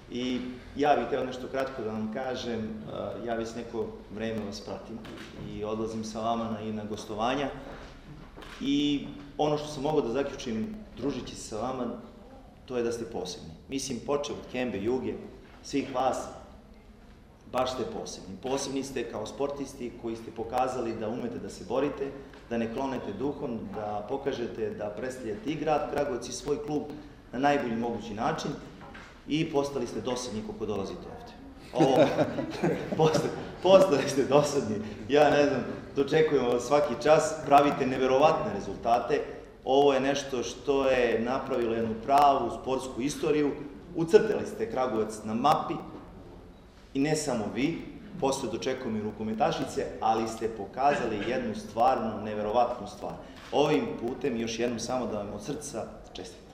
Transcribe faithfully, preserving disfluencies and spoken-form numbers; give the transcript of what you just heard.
I ja bih hteo nešto kratko da vam kažem, ja već neko vreme vas pratim i odlazim sa vama i na gostovanja i ono što sam mogao da zaključim družići se sa vama, to je da ste posebni. Mislim, počeo od Kembe, Juge, svih vas, baš ste posebni. Posebni ste kao sportisti koji ste pokazali da umete da se borite, da ne klonete duhom, da pokažete da predstavljate i grad Kragujevac i svoj klub na najbolji mogući način i postali ste dosadni kako dolazite ovde. Ovo, postali, postali ste dosadni, ja ne znam, dočekujemo vas svaki čas, pravite neverovatne rezultate. Ovo je nešto što je napravilo jednu pravu sportsku istoriju, ucrtali ste Kragujevac na mapi i ne samo vi, posle dočekujemo i rukometašice, ali ste pokazali jednu stvarno neverovatnu stvar. Ovim putem još jednom samo da vam od srca čestitam.